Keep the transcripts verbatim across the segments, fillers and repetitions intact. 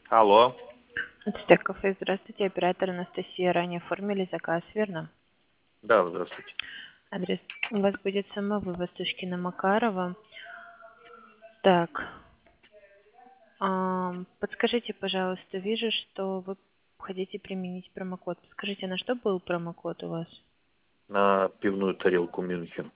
Алло. Ацтек кафе, здравствуйте, оператор Анастасия. Ранее оформили заказ, верно? Да, здравствуйте. Адрес у вас будет самовывоз Тушкина Макарова. Так, ам, подскажите, пожалуйста, вижу, что вы хотите применить промокод. Скажите, на что был промокод у вас? На пивную тарелку Мюнхен.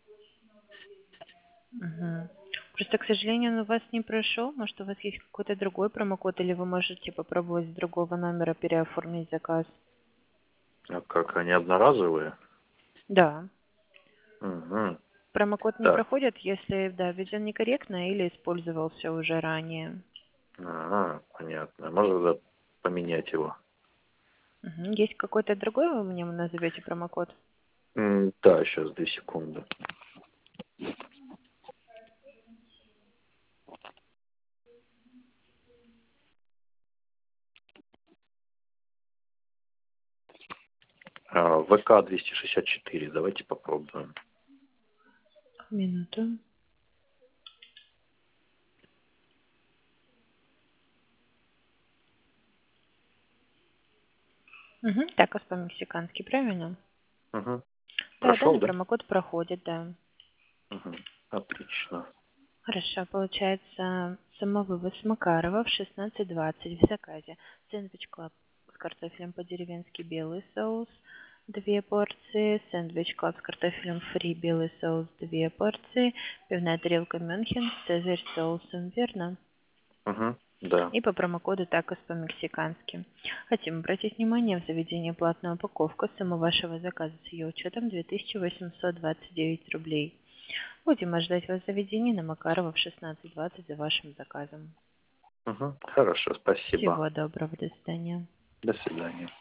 Мгм. Просто, к сожалению, он у вас не прошел. Может, у вас есть какой-то другой промокод, или вы можете попробовать с другого номера переоформить заказ? А как, они одноразовые? Да. Угу. Промокод не Так. проходит, если, да, введен некорректно или использовался уже ранее. Ага, понятно. Можно тогда поменять его? Мгм. Есть какой-то другой, вы мне назовете промокод? М, Да, сейчас, две секунды. А, ВК двести шестьдесят четыре. Давайте попробуем. Минуту. Мгм. Так, а по-мексикански, правильно? Угу. Да, Прошел, данный да? промокод проходит, да. Угу. Отлично. Хорошо, получается самовывоз Макарова в шестнадцать двадцать в заказе. Сэндвич Клаб с картофелем по-деревенски белый соус, две порции. Сэндвич Клаб с картофелем фри белый соус, две порции. Пивная тарелка Мюнхен с цезарь соусом, верно? Угу. Да. И по промокоду такос по-мексикански. Хотим обратить внимание, в заведении платная упаковка, сумма вашего заказа с ее учетом две тысячи восемьсот двадцать девять рублей. Будем ожидать вас в заведении на Макарова в шестнадцать двадцать за вашим заказом. Угу. Хорошо, спасибо. Всего доброго, до свидания. До свидания.